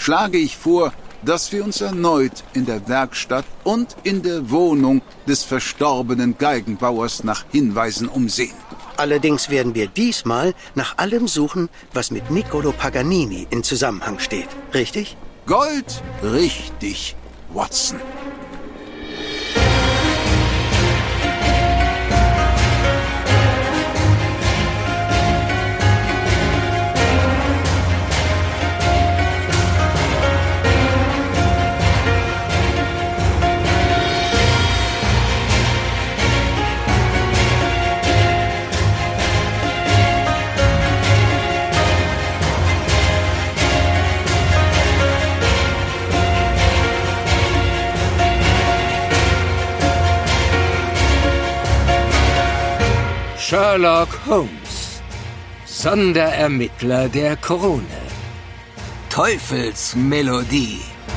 schlage ich vor, dass wir uns erneut in der Werkstatt und in der Wohnung des verstorbenen Geigenbauers nach Hinweisen umsehen. Allerdings werden wir diesmal nach allem suchen, was mit Niccolo Paganini in Zusammenhang steht. Richtig? Gold richtig, Watson. Sherlock Holmes, Sonderermittler der Krone. Teufelsmelodie.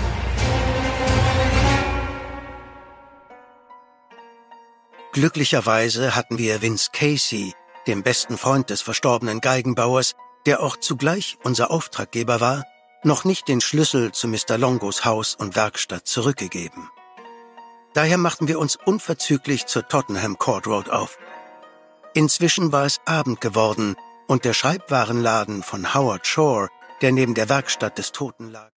Glücklicherweise hatten wir Vince Casey, dem besten Freund des verstorbenen Geigenbauers, der auch zugleich unser Auftraggeber war, noch nicht den Schlüssel zu Mr. Longos Haus und Werkstatt zurückgegeben. Daher machten wir uns unverzüglich zur Tottenham Court Road auf. Inzwischen war es Abend geworden und der Schreibwarenladen von Howard Shore, der neben der Werkstatt des Toten lag,